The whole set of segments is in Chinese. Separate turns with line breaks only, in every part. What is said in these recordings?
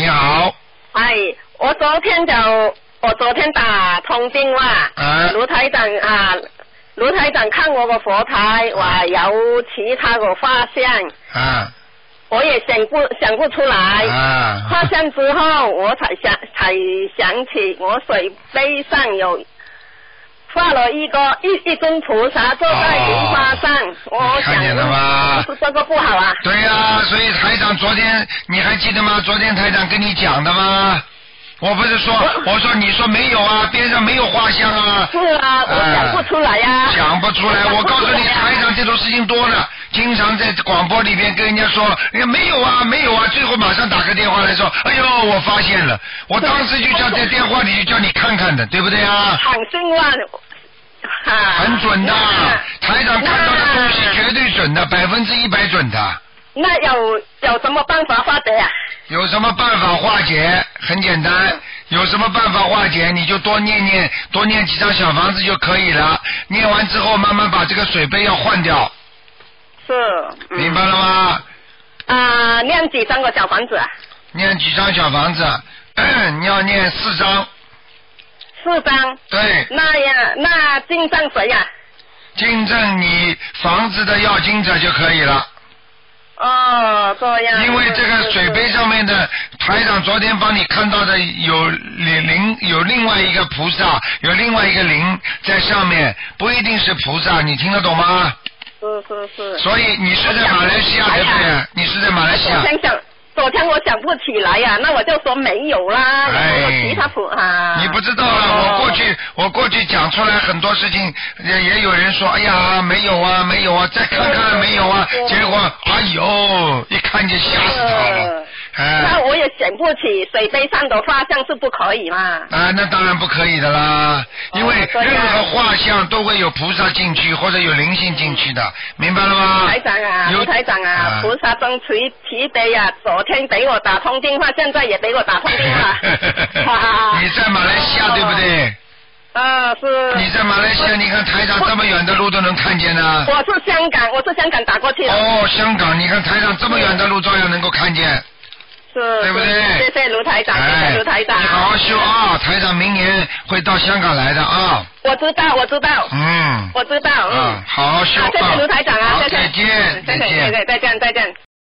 好。
哎，我昨天打通电话，卢台长卢台长看我个佛台，哇，有其他个画像，我也想不出来，画像之后我才想起我水杯上有画了一尊菩萨坐在莲花上，我想看见了吗？这个不好啊。
对啊，所以台长昨天你还记得吗？昨天台长跟你讲的吗？我不是说，我说你说没有啊，边上没有画像啊。
是啊，我想不出来呀。
想不出来，我告诉你，台长这种事情多了，经常在广播里边跟人家说，人家没有啊，没有啊，最后马上打个电话来说，哎呦，我发现了，我当时就叫在电话里就叫你看看的，对不对啊？
很兴旺。
很准的，台长看到的东西绝对准的，100%准的。
那有什么办法化解啊？
有什么办法化解？很简单，有什么办法化解？你就多念几张小房子就可以了。念完之后，慢慢把这个水杯要换掉。
是。
明白了吗？
念几张个小房子啊？
念几张小房子？你要念4张。
4张。
对。
那敬赠谁呀？
敬赠你房子的要经者就可以了。
哦，这样。
因为这个水杯上面的台长昨天帮你看到的有另外一个菩萨，有另外一个灵在上面，不一定是菩萨，你听得懂吗？
是。
所以你是在马来西亚对不对？你是在马来西亚。
昨天我想不起来呀，那我就说没有啦，有其他菩萨。
你不知道啊，我过去讲出来很多事情，也有人说，哎呀，没有啊，再看看没有啊，结果哎呦，一看就吓死他了。
那我也想不起水杯上的画像是不可以嘛？
那当然不可以的啦，因为任何画像都会有菩萨进去或者有灵性进去的，明白了吗？
台长啊，卢台长啊，菩萨真慈悲啊，昨天给我打通电话，现在也给我打通电话。
你在马来西亚对不对？
是。
你在马来西亚，你看台长这么远的路都能看见呢。
我是香港打过去的。
香港，你看台长这么远的路照样能够看见。
是，
对不对？
谢谢卢台长，谢谢卢台长。
你好好修啊，台长明年会到香港来的啊。
我知道。我知道。
好好修啊。
谢谢卢台长啊，谢谢。
再见。
再见。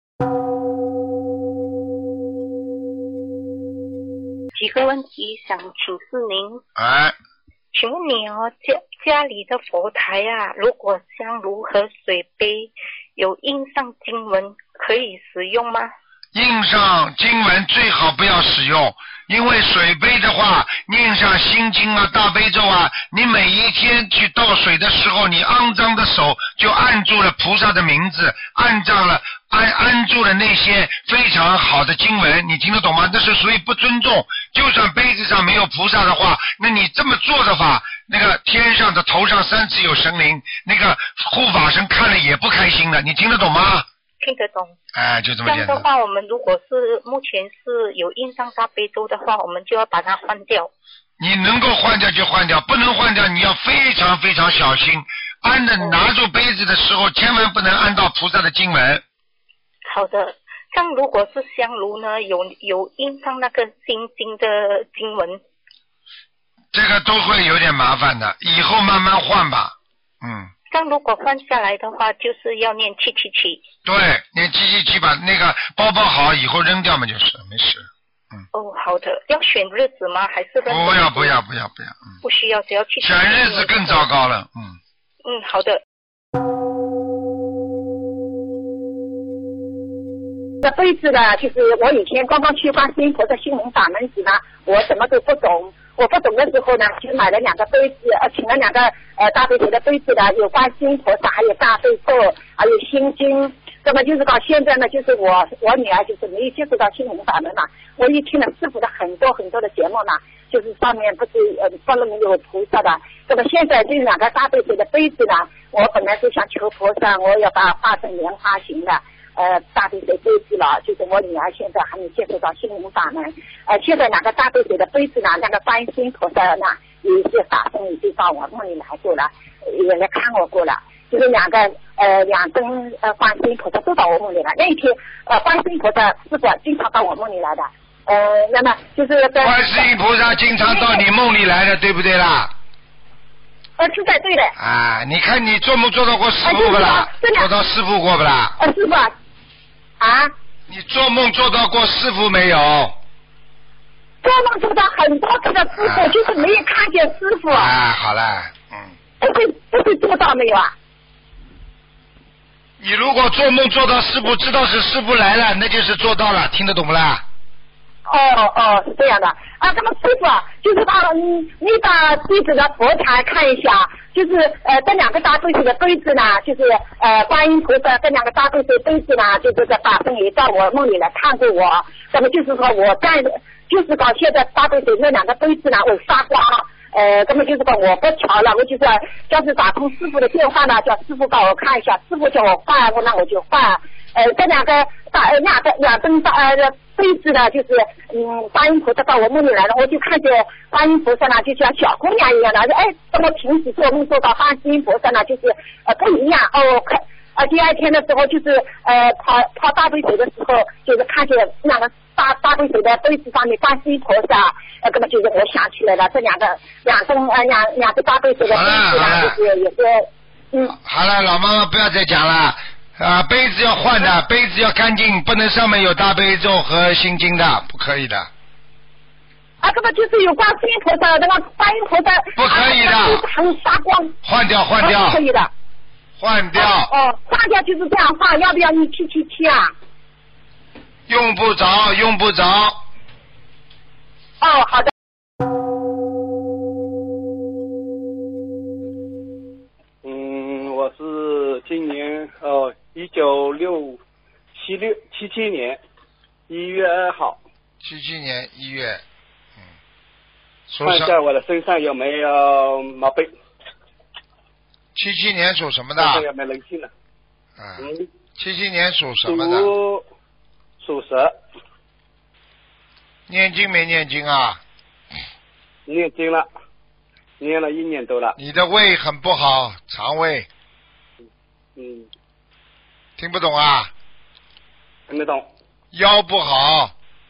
几个问题想请示您。请问你家里的佛台啊，如果香炉和水杯有印上经文，可以使用吗？
印上经文最好不要使用，因为水杯的话念上心经啊大悲咒啊，你每一天去倒水的时候，你肮脏的手就按住了菩萨的名字，按住了那些非常好的经文，你听得懂吗？那是属于不尊重，就算杯子上没有菩萨的话，那你这么做的话，那个天上的头上三尺有神灵，那个护法神看了也不开心的，你听得懂吗？
听得懂。
就这么简单。
这样的话，我们如果是目前是有印上大悲咒的话，我们就要把它换掉。
你能够换掉就换掉，不能换掉你要非常非常小心，拿住杯子的时候千万不能按到菩萨的经文。
好的，像如果是香炉呢，有印上那个心经的经文，
这个都会有点麻烦的，以后慢慢换吧。
像如果换下来的话，就是要念777。
对，念777，把那个包好，以后扔掉嘛，就是没事。
好的，要选日子吗？还是不
要。
不需要，只要去
选日子更糟糕了。
好的。
这杯子呢，就是我以前刚刚去观世音菩萨心灵法门时呢，我什么都不懂。我不懂的时候呢，就买了2个杯子，请了2个大杯水的杯子呢，有观世音菩萨，还有大悲咒，还有心经。那么就是到现在呢，就是我女儿就是没有接触到心灵法门嘛，我也听了师傅的很多的节目嘛，就是上面不是不能有菩萨的。那么现在这2个大杯水的杯子呢，我本来是想求菩萨，我要把它画成莲花形的。大杯水杯子了，就是我女儿现在还没接触到心灵法门。现在2个大杯水的杯子呢，那个观世音菩萨呢，有一些法身已经到我梦里来过了，也来看我过了。就是2尊观世音菩萨都到我梦里来。那一天观世音菩萨师傅经常到我梦里来的， 那么就是
观世音菩萨经常到你梦里来的，对不对啦？
是的，对的。
啊，你看你做梦做到过师傅不啦？做到师傅过不啦？
师傅啊？
你做梦做到过师傅没有？
做梦做到很多次的师傅，就是没有看见师傅。
好了，
不是做到没有啊？
你如果做梦做到师傅，知道是师傅来了，那就是做到了，听得懂不啦？
是这样的啊。那么师傅就是你把杯子的佛台看一下，就是这两个大杯子的杯子呢，就是观音菩萨这两个大杯子的杯子呢，就是在法身也到我梦里来看过我。那么就是说我就是到现在大杯子那两个杯子呢，我发光。那么就是说我不调了，我就是要是打通师傅的电话呢，叫师傅帮我看一下，师傅叫我换，那我就换。这两个两灯杯子呢，就是观音菩萨到我梦里来了，我就看见观音菩萨呢，就像小姑娘一样的，跟我平时做梦做到观世音菩萨呢，就是不一样。第二天的时候，就是泡大杯水的时候，就是看见两个大杯水的杯子上面观世音菩萨，那么就是我想起来了，这两个大杯水的杯子呢，就是也是
好了，老妈妈不要再讲了。杯子要换的，杯子要干净，不能上面有大悲咒和心经的，不可以的。
这个就是有观世音菩萨，那个观音菩萨
不可以的，
很发光。
换掉。
可以的。
换掉。
换掉就是这样换，要不要你777啊？
用不着。
好的。
我是今年77年1月2号。
77年1月。
看一下我的身上有没有毛病。
77年属什么的？
身上有没有灵性的
？77年属什么的？
属蛇。
念经没念经啊？
念经了，念了1年多了。
你的胃很不好，肠胃。听不懂啊？
听得懂。
腰不好。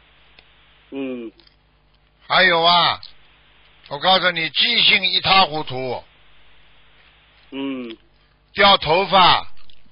还有我告诉你，记性一塌糊涂。掉头发。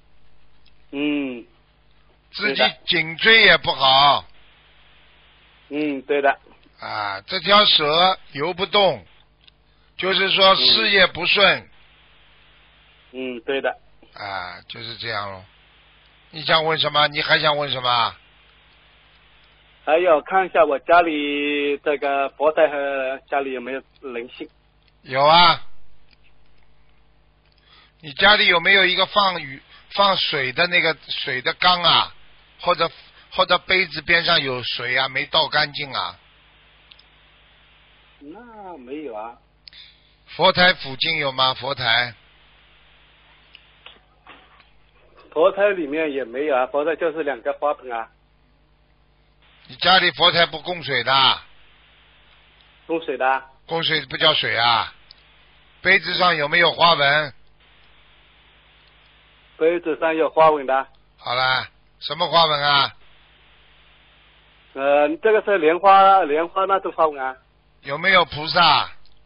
自己颈椎也不好。
对的。
这条蛇游不动，就是说事业不顺。
对的。
就是这样咯。你想问什么？你还想问什么？
还有看一下我家里这个佛台和家里有没有灵性？
有你家里有没有一个放水的那个水的缸啊？或者杯子边上有水没倒干净啊？
那没有啊。
佛台附近有吗？佛台
里面也没有啊，佛台就是2个花盆啊。
你家里佛台不供水的？
供水的。
供水不叫水啊。杯子上有没有花纹？
杯子上有花纹的。
好了，什么花纹啊？
这个是莲花那种花纹啊。
有没有菩萨？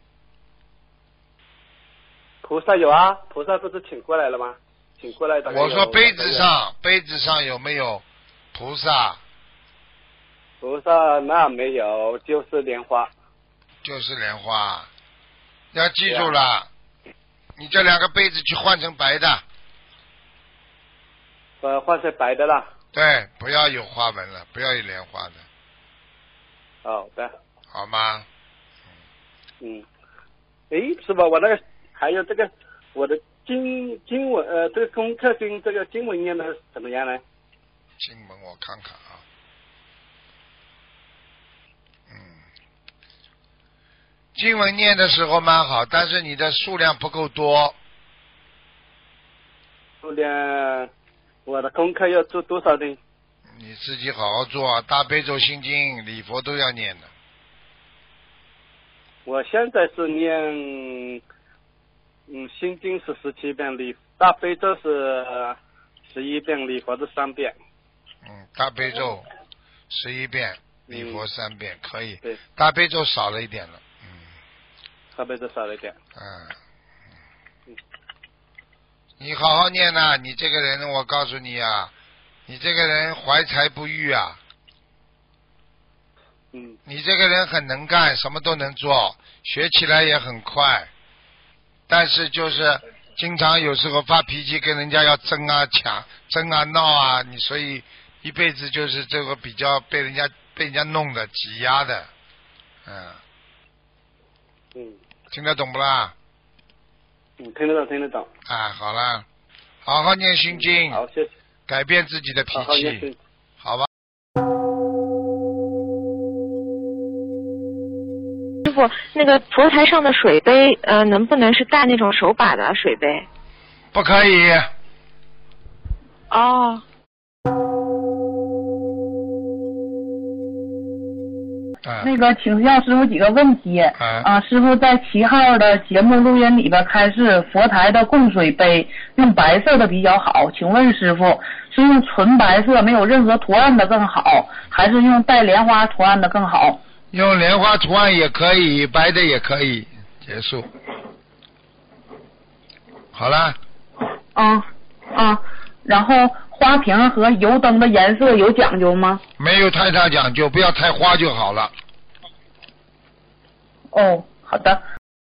菩萨有啊，菩萨不是请过来了吗？请过来的。
我说杯子上有没有菩萨？
菩萨那没有，就是莲花。
要记住了，你这2个杯子去换成白的。
换成白的了。
对，不要有花纹了，不要有莲花的。
好的。
好吗？
是吧？我那个还有这个我的经文这个功课跟这个经文念的怎么样呢？
经文我看看啊。经文念的时候蛮好，但是你的数量不够多。
数量，我的功课要做多少呢？
你自己好好做，大悲咒、心经、礼佛都要念的。
我现在是念，心经是17遍，大悲咒是11遍，礼佛是3遍。
大悲咒11遍， 礼佛3遍可以。
对，
大悲咒少了一点了。
大悲咒少了一点。
你好好念呐，你这个人，我告诉你啊，你这个人怀才不遇啊。你这个人很能干，什么都能做，学起来也很快，但是就是经常有时候发脾气，跟人家要争啊抢、争啊闹啊，你所以一辈子就是这个比较被人家弄的挤压的，听得懂不啦？
听得懂。
好了，好好念心经，
好，谢谢。
改变自己的脾气，好吧？
师傅，那个佛台上的水杯，能不能是带那种手把的水杯？
不可以。
哦。
那个请教师傅几个问题。师傅在7号的节目录音里边开示，佛台的供水杯用白色的比较好，请问师傅是用纯白色没有任何图案的更好，还是用带莲花图案的更好？
用莲花图案也可以，白的也可以。结束。好了。
然后花瓶和油灯的颜色有讲究吗？
没有太大讲究，不要太花就好了。
好的。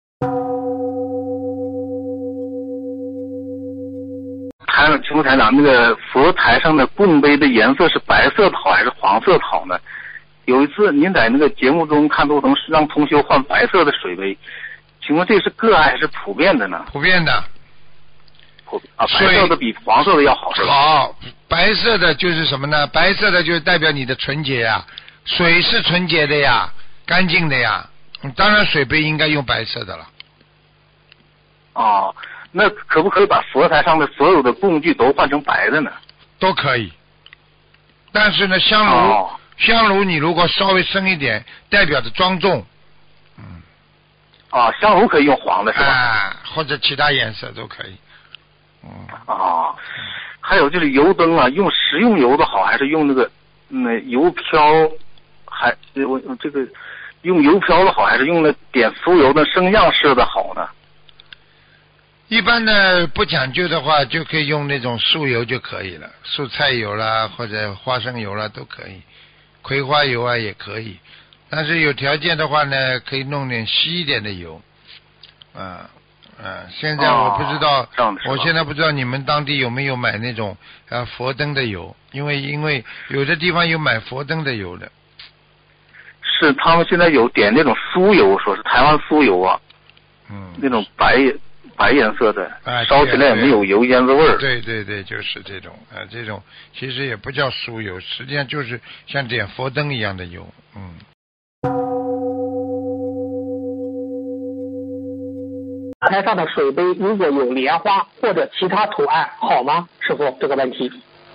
请问台长，那个佛台上的供杯的颜色是白色的好还是黄色的好呢？有一次您在那个节目中看图腾是让同修换白色的水杯，请问这是个案还是普遍的呢？
普遍的。
白色的比黄色的要好是吧？
好，白色的就是什么呢？白色的就是代表你的纯洁呀，水是纯洁的呀，干净的呀，当然水杯应该用白色的了。
那可不可以把佛台上的所有的供具都换成白的呢？
都可以，但是呢，香炉你如果稍微深一点，代表着庄重。
香炉可以用黄的是吧？
或者其他颜色都可以。
还有就是油灯啊，用食用油的好还是用那个油漂？这个用油漂的好还是用那点酥油的升降式的好呢？
一般的不讲究的话，就可以用那种素油就可以了，蔬菜油啦或者花生油啦都可以，葵花油啊也可以。但是有条件的话呢，可以弄点稀一点的油。现在我不知道，我现在不知道你们当地有没有买那种佛灯的油，因为有的地方有买佛灯的油的。
是他们现在有点那种酥油，说是台湾酥油啊，那种白颜色的，烧起来也没有油烟子味儿。
对，就是这种这种其实也不叫酥油，实际上就是像点佛灯一样的油。
佛台上的水杯如果有莲花或者其他图案好吗？师傅，这个问题。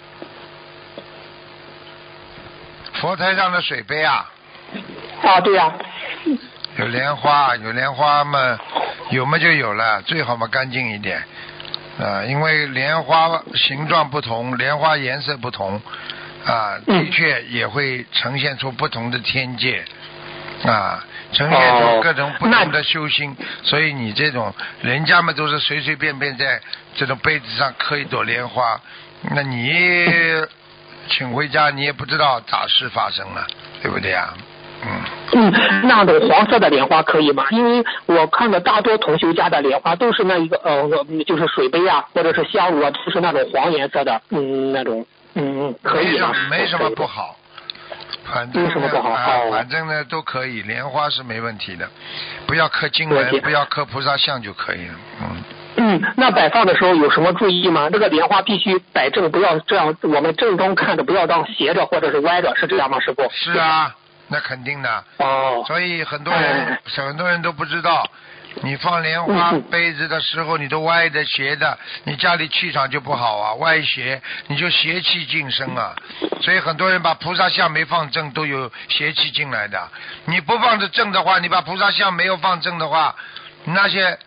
佛台上的水杯啊？
对啊。
有莲花嘛，有嘛就有了，最好嘛干净一点因为莲花形状不同，莲花颜色不同的确也会呈现出不同的天界呈现出各种不同的修心，所以你这种人家们都是随随便便在这种杯子上刻一朵莲花，那你请回家你也不知道咋事发生了，对不对啊？
那种黄色的莲花可以吗？因为我看到大多同修家的莲花都是那一个就是水杯啊或者是香炉啊，都是那种黄颜色的那种可以吗？
没什么不好，反正呢都可以，莲花是没问题的，不要刻经文，不要刻菩萨像就可以了。
那摆放的时候有什么注意吗？这个莲花必须摆正，不要这样，我们正中看着，不要当斜着或者是歪着，是这样吗，师傅？
是啊，那肯定的。所以很多人都不知道，你放莲花杯子的时候，你都歪的斜的，你家里气场就不好啊，歪斜你就邪气进身啊。所以很多人把菩萨像没放正，都有邪气进来的。你不放着正的话，你把菩萨像没有放正的话，那些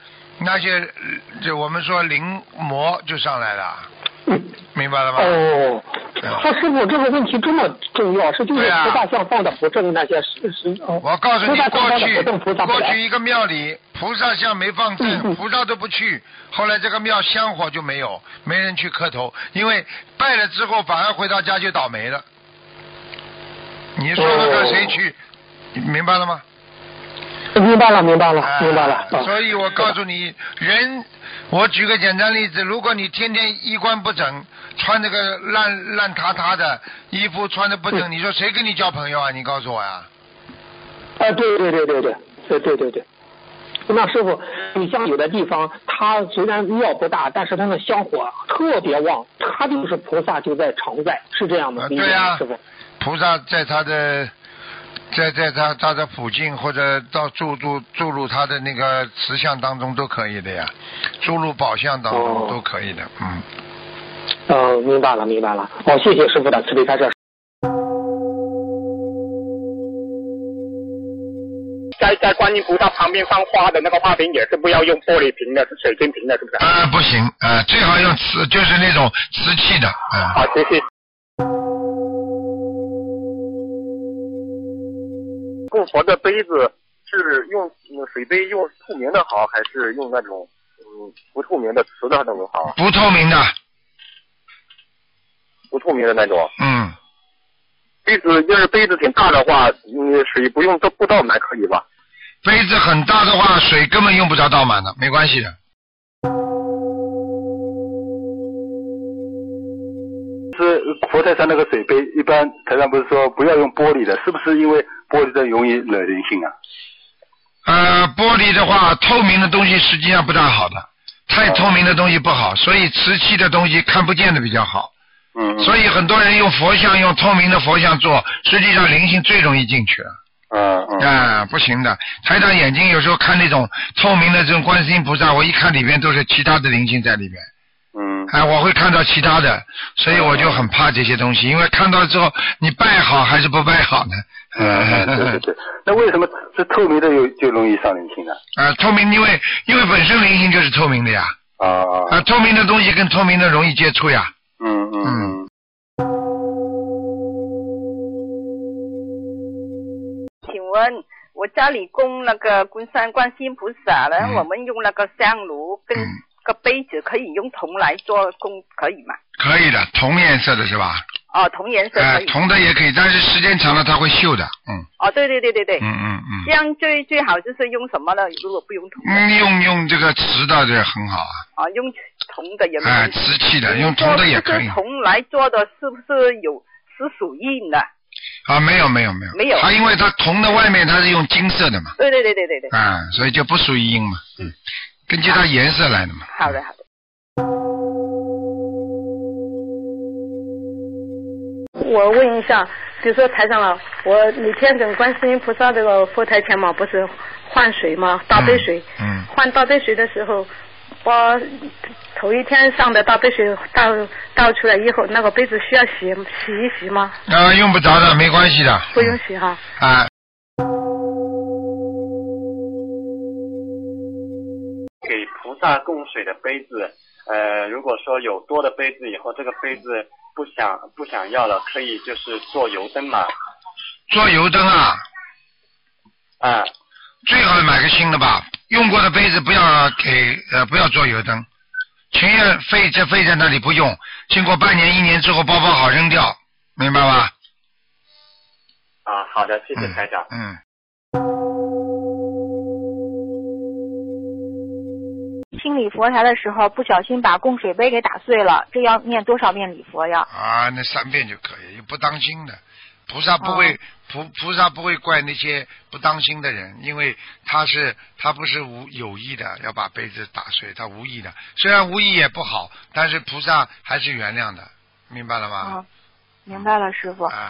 就我们说灵魔就上来了，明白了吗？
他师傅这个问题这么重要，是就是菩萨像放的不正那些
我告诉你，过去一个庙里菩萨像没放正，菩萨都不去，后来这个庙香火就没有，没人去磕头，因为拜了之后反而回到家就倒霉了。你说那个谁去？明白了吗？
明白了。
所以我告诉你，人，我举个简单例子，如果你天天衣冠不整，穿这个烂塌塌的衣服，穿的不整，你说谁跟你交朋友啊？你告诉我呀。
对。那师傅，你像有的地方，它虽然庙不大，但是它的香火特别旺，它就是菩萨就在常在，是这样吗？
对呀，
师傅。
菩萨在他的。在他的附近或者到注入他的那个慈像当中都可以的呀，注入宝相当中都可以的。
明白了。谢谢师傅的慈悲开示。在观音菩萨旁边放花的那个花瓶也是不要用玻璃瓶的，是水晶瓶的，是不是？
不行，最好用就是那种瓷器的。
好，谢谢。供佛的杯子是用水杯用透明的好，还是用那种不透明的瓷的那种好？
不透明的。
不透明的那种。
杯
子要是杯子挺大的话，水不用不倒满可以吧？
杯子很大的话，水根本用不着倒满的，没关系的。
是佛台上那个水杯，一般台上不是说不要用玻璃的，是不是因为玻璃的容易惹灵性啊？
玻璃的话，透明的东西实际上不大好的，太透明的东西不好，所以瓷器的东西看不见的比较好。所以很多人用佛像，用透明的佛像做，实际上灵性最容易进去了。不行的。台长眼睛有时候看那种透明的这种观世音菩萨，我一看里面都是其他的灵性在里面。我会看到其他的，所以我就很怕这些东西，因为看到之后，你拜好还是不拜好呢？
对。那为什么是透明的就容易上灵性呢？
透明因为本身灵性就是透明的呀。透明的东西跟透明的容易接触呀。
请问我家里供那个观世音菩萨呢，我们用那个香炉跟个杯子可以用铜来做供，可以吗？
可以的，同颜色的是吧？
同颜色可以。
铜的也可以，但是时间长了它会锈的。
对。这样最好就是用什么呢？如果不用铜的。
用这个瓷的这很好啊。
用铜的也没有。
瓷器的，用铜的也可以。
铜来做的是不是是属硬的？
没有。它因为它铜的外面它是用金色的嘛。
对。
所以就不属于硬嘛。根据它颜色来的嘛。
好的。我问一下，比如说台长了，我每天跟观世音菩萨这个佛台前嘛，不是换水吗？倒杯水。换倒杯水的时候，我头一天上的倒杯水倒出来以后，那个杯子需要洗一洗吗？
用不着的，没关系的。
不用洗哈。
给菩萨供水的杯子，如果说有多的杯子以后，这个杯子不想要了，可以就是做油灯嘛。
做油灯啊？最好买个新的吧，用过的杯子不要做油灯，情愿废在那里不用，经过半年1年之后包好扔掉，明白吧？
好的，谢谢台长。
清理佛台的时候不小心把供水杯给打碎了，这要念多少遍礼佛呀？
那3遍就可以，不当心的。菩萨不会菩萨不会怪那些不当心的人，因为他不是有意的要把杯子打碎，他无意的。虽然无意也不好，但是菩萨还是原谅的，明白了吗？
明白了，师傅。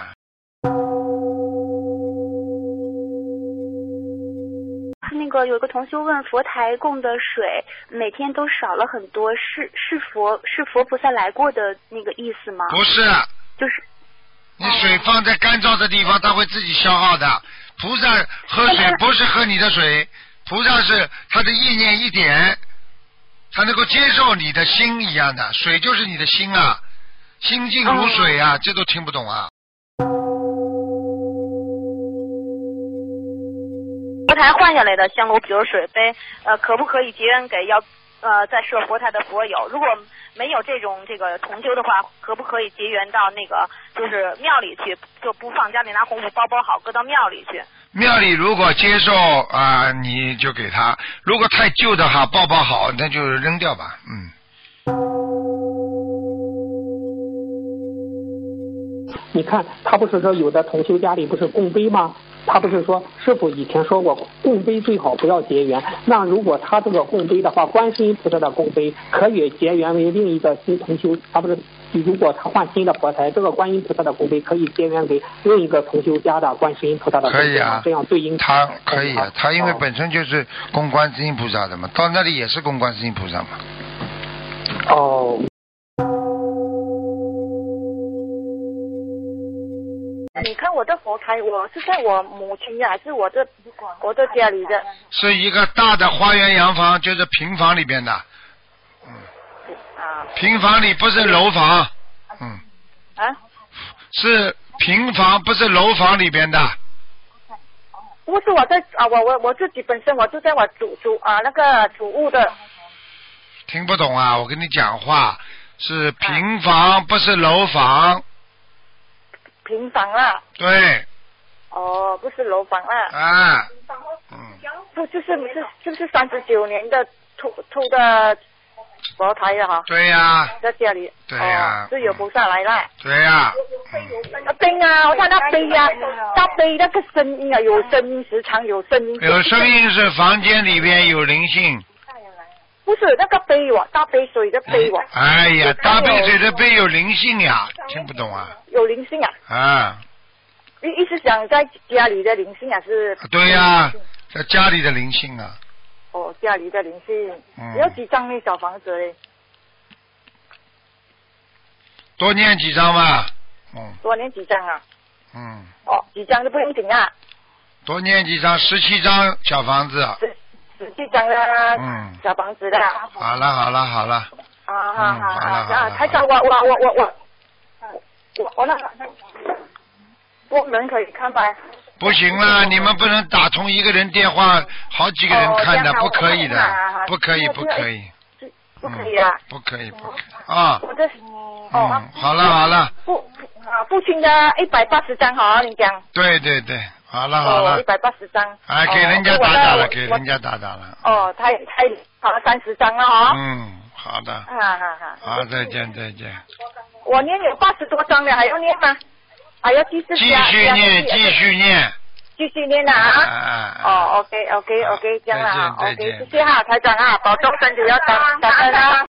那个有个同修问，佛台供的水每天都少了很多，是佛菩萨来过的那个意思吗？
不是，
就是
你水放在干燥的地方，它会自己消耗的。菩萨喝水不是喝你的水，菩萨是他的意念一点，他能够接受你的心一样的，水就是你的心啊。 心静如水啊，这都听不懂啊。
佛台换下来的香炉，比如水杯，可不可以结缘给在设佛台的佛友？如果没有这个同修的话，可不可以结缘到那个就是庙里去，就不放家里，拿红布包好，搁到庙里去？
庙里如果接受你就给他；如果太旧的话，包好，那就扔掉吧。
你看，他不是说有的同修家里不是供杯吗？他不是说师傅以前说过供杯最好不要结缘，那如果他这个供杯的话，观世音菩萨的供杯可以结缘为另一个新同修，他不是如果他换新的佛台，这个观音菩萨的供杯可以结缘给另一个同修家的观世音菩萨的供杯，可以啊，这样对应
他可以啊，他因为本身就是供观世音菩萨的嘛，到那里也是供观世音菩萨嘛。
哦。
你看我的佛台，我是在我母亲家还是我的家里的？
是一个大的花园洋房，就是平房里边的。平房里不是楼房。是平房，不是楼房里边的。
不是我在我自己本身我就在我那个主屋的。
听不懂啊！我跟你讲话，是平房，不是楼房。
平房啦。
对。
不是楼房啦。就是39年的土的佛台的哈。
对呀。
在家里。
对呀。
是有菩萨来了。
对呀。
杯啊，我看那杯啊，大杯那个声音啊，有声音，时常有声音。
有声音是房间里边有灵性。
不是那个杯哦，大杯水的杯哦。
哎呀，大杯水的杯有灵性呀，听不懂啊？有
灵性啊？
啊。
意思想在家里的灵性啊是？
对呀，在家里的灵性啊。
家里的灵性。要几张那小房子嘞？
多念几张吧。
多念几张啊？几张就不用紧啊。
多念几张，17张小房子。
17张的小房子的。
好了。好了。
好了。台长，我那我们可以看吧？
不行了，你们不能打通一个人电话，好几个人看的，不可以的，不可以。
不可以啊！
不可以啊！好了。
父亲的180张好，你讲。
对，好了。
180张。
给人家打打了，给人家打打了。
他好了30张了哈。
好的。好，再见。
我念有80多张了，还要念吗？还要继续念。继续念啊！OK， 这样了 OK， 谢谢哈，台长啊，保重身体，要感恩啊。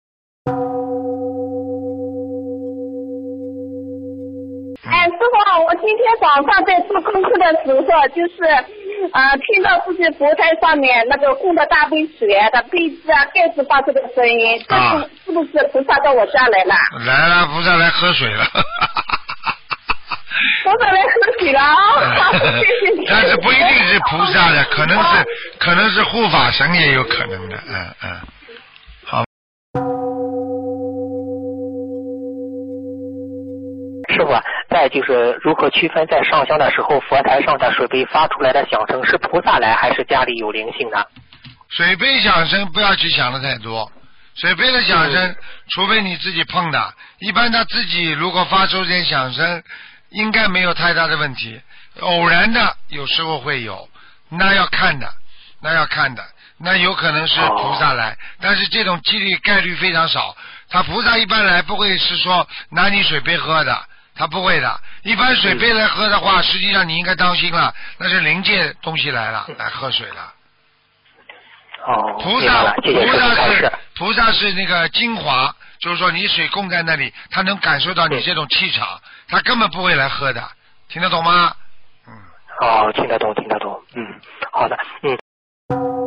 师傅，我今天早上在做功课的时候，就是听到自己佛台上面那个供的大杯水的杯子啊、盖子发出的声音，是不是菩萨到我家来了？
来了，菩萨来喝水了。
菩萨来喝水了谢谢你。
但是不一定是菩萨的，可能是护法神也有可能的，好。
师傅，再就是如何区分在上香的时候佛台上的水杯发出来的响声是菩萨来还是家里有灵性呢？
水杯响声不要去想的太多，水杯的响声除非你自己碰的，一般他自己如果发出点响声应该没有太大的问题，偶然的有时候会有，那要看的，那有可能是菩萨来，但是这种几率概率非常少，他菩萨一般来不会是说拿你水杯喝的，他不会的，一般水杯来喝的话，实际上你应该当心了，那是灵界东西来了，来喝水了。菩萨是那个精华，就是说你水供在那里，他能感受到你这种气场，他根本不会来喝的，听得懂吗？
听得懂，好的，